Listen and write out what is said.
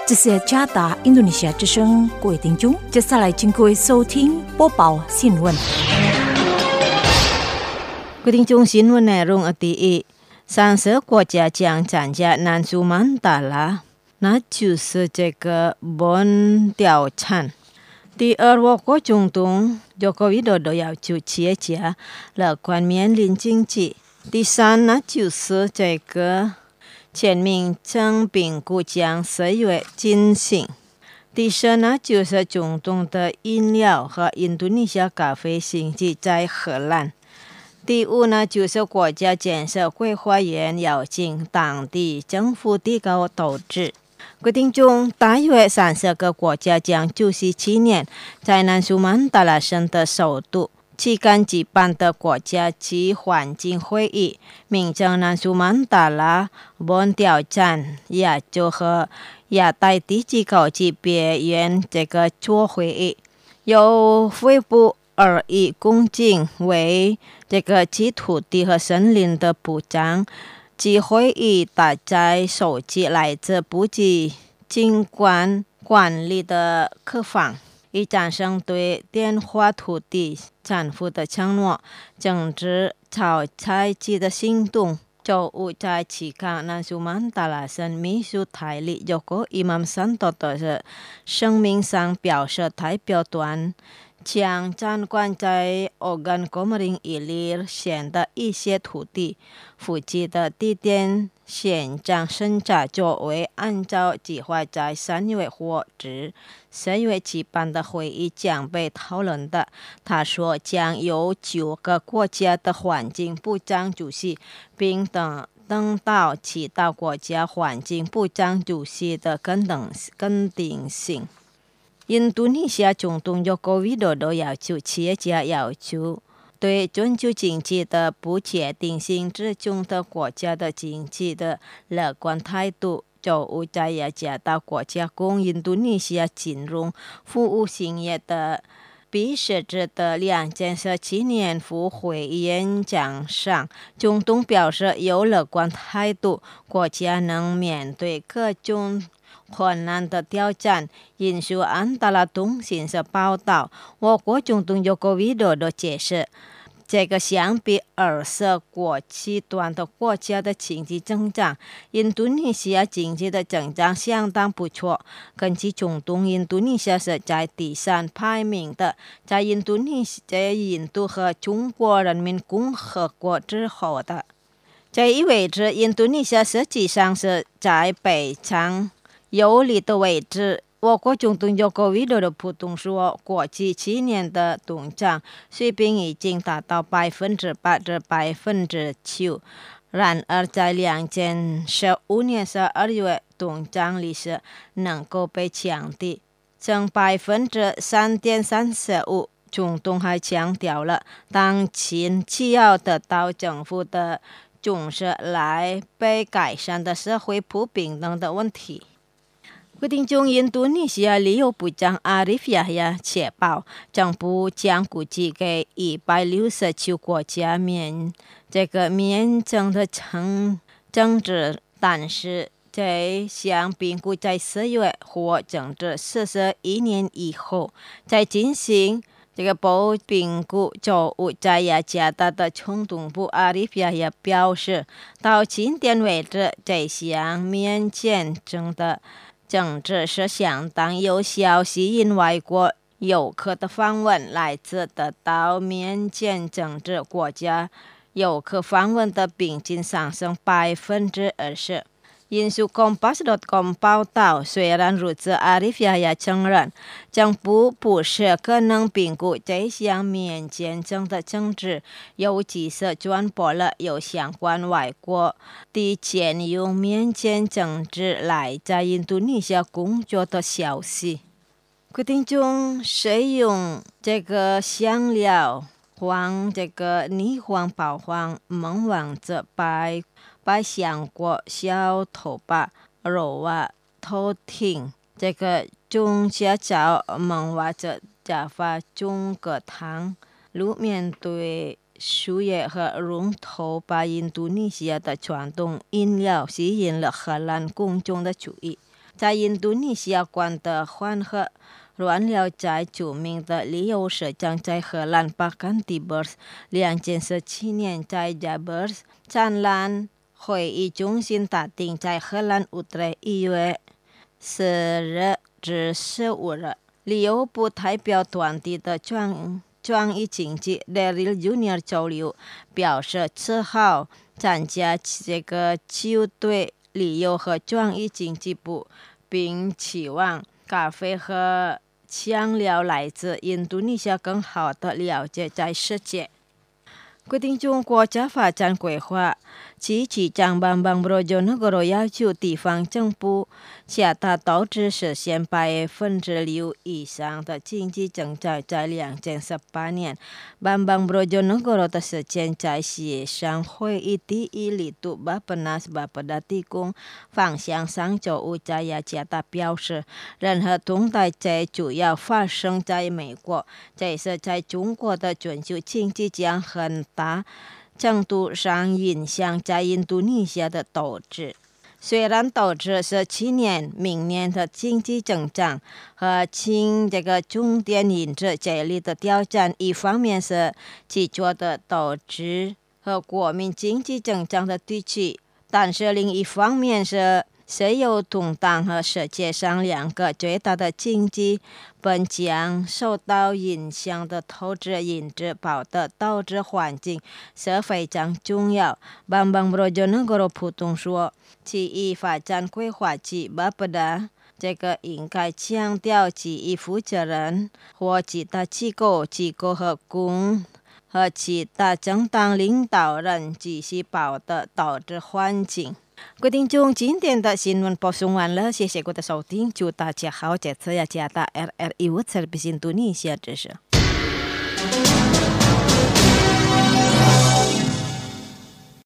这是加达印度尼西亚之声，各位听众，接下来请各位收听播报新闻。 各位听众，新闻内容第一，30国家将参加南苏曼达拉，那就是这个本调查。第二，我国总统Joko Widodo要求企业家乐观面临经济。第三，那就是这个全民正评估将10月进行。第四，那就是总统的饮料和印度尼西亚咖啡兴起在荷兰。第五呢，就是国家建设规划院邀请当地政府提高投资。各位听众，大约30个国家将97年在南苏曼达拉省的首都期间举办的国家级环境会议，名称南苏曼达拉本调查亚洲和亚太地区高级别院这个做会议，由恢复2亿公顷为这个基土地和森林的部长及会议大家收集来自部级景观管理的客访，以战胜对电化土地产妇的承诺，政治炒菜机的行动。周五在期间南苏曼达拉省秘书代理Joko Imam Santoto的声明上表示，代表团将掌管在Ogan Komering Ilir 县的一些土地，附近的地点县长审查作为按照计划在3月或至10月举办的会议将被讨论的。他说将由9个国家的环境部长主席，并等到其他国家环境部长主席的肯定性。印度尼西亚总统Joko Widodo要求企业家要求对全球经济的不确定性之中的国家的经济的乐观态度。周五在雅加达国家供印度尼西亚金融服务行业的比设置的2017年赴会演讲上，总统表示有乐观态度，国家能面对各种困难的挑战。引述安达拉通讯社报道，我国总统Joko Widodo解释，这个相比20国极端的国家的经济增长，印度尼西亚经济的增长相当不错。根据总统，印度尼西亚是在第3排名的，在印度和中国人民共和国之后的。这意味着印度尼西亚实际上是在非常有利的位置。我国总统Joko Widodo普通说，过去7年的通胀水平已经达到8%至9%。然而，在2015年12月，通胀率是能够被降低成3.35%。总统还强调了，当前需要得到政府的重视来被改善的社会不平等的问题。各位听众，印度尼西亚旅游部长Arif Yahya确保，政府将估计给169国家免征的政治，但是这项评估在10月或政治41年以后再进行。不评估。周五在雅加达的总统部Arif Yahya表示，到今天为止，这项免签证的政治是相当有效，吸引外国游客的访问。来自得到免签政治国家游客访问的平均上升20%。引述 Kompas.com 报道，虽然如此，Arif Yahya承认政府不是可能评估这项免签证的政治，尤其是传播了有相关外国的签用免签政治来在印度尼西亚工作的消息。各位听众，使用这个香料黄霓虹宝黄蒙王者把香果、小头把、肉啊、头挺中下枣蒙或者加发中个糖，如面对树叶和龙头把印度尼西亚的传统饮料吸引了荷兰公众的注意。 在印度尼西亚关的缓和乱了在著名的旅游社将在荷兰巴干蒂 Beurs 2017年在 Jabbers 展览会议中心打定在荷兰乌特雷1月10日至15日。旅游部代表团体的创意经济 Daryl Junior 交流表示自豪参加这个球队旅游和创意经济部，并期望咖啡和香料来自印度尼西亚更好的了解在世界。决定中国家发展规划及局长Bambang Brojonegoro要求地方政府下达导致实现6%以上的经济增长在2018年。Bambang Brojonegoro 的时间在协商会议第一力度Bappenas Bapeda提供方向上周五在雅加达表示，任何动态在主要发生在美国，这是在中国的全球经济将很大程度上影响在印度尼西亚的投资。虽然投资是去年、明年的经济增长和这个重点因子这里的挑战，一方面是基础的投资和国民经济增长的对齐，但是另一方面是石油动荡和世界上2个最大的经济本将受到影响的投资因子保的投资环境是非常重要。Bambang Brojonegoro 普通说，其一发展规划及Bapeda这个应该强调其一负责人或其他机构和其他政党领导人及其保的投资环境。各位听众，今天的新闻播送完了，谢谢各位的收听，祝大家好，这次雅加达 RRI World Service Indonesia 知识。